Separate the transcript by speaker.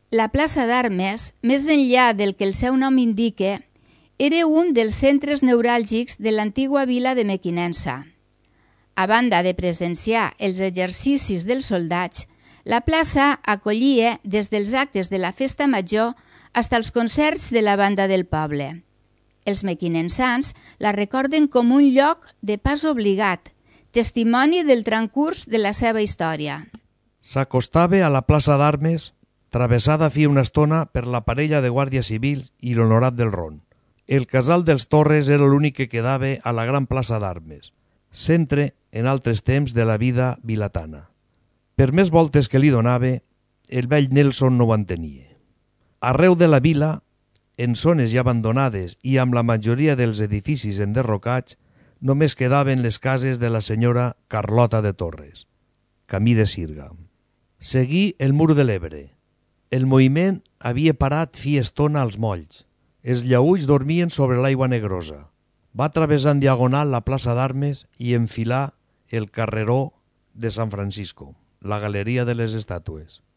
Speaker 1: La plaça d'Armes, més enllà del que el seu nom indica, era un dels centres neuràlgics de l'antiga vila de Mequinensa. A banda de presenciar els exercicis dels soldats, la plaça acollia des dels actes de la festa major fins als concerts de la banda del poble. Els mequinensans la recorden com un lloc de pas obligat, testimoni del transcurs de la seva història.
Speaker 2: S'acostava a la plaça d'Armes, travessada fi una estona per la parella de guàrdies civils i l'honorat del Ron. El casal dels Torres era l'únic que quedava a la gran plaça d'Armes, centre en altres temps de la vida vilatana. Per més voltes que li donava, el vell Nelson no ho entenia. Arreu de la vila, en zones ja abandonades i amb la majoria dels edificis enderrocats, només quedaven les cases de la senyora Carlota de Torres, camí de Sirga. Seguí el mur de l'Ebre. El moviment havia parat fi estona als molls. Els llaüts dormien sobre l'aigua negrosa. Va travessar en diagonal la plaça d'Armes i enfilar el carreró de San Francisco, la galeria de les estàtues.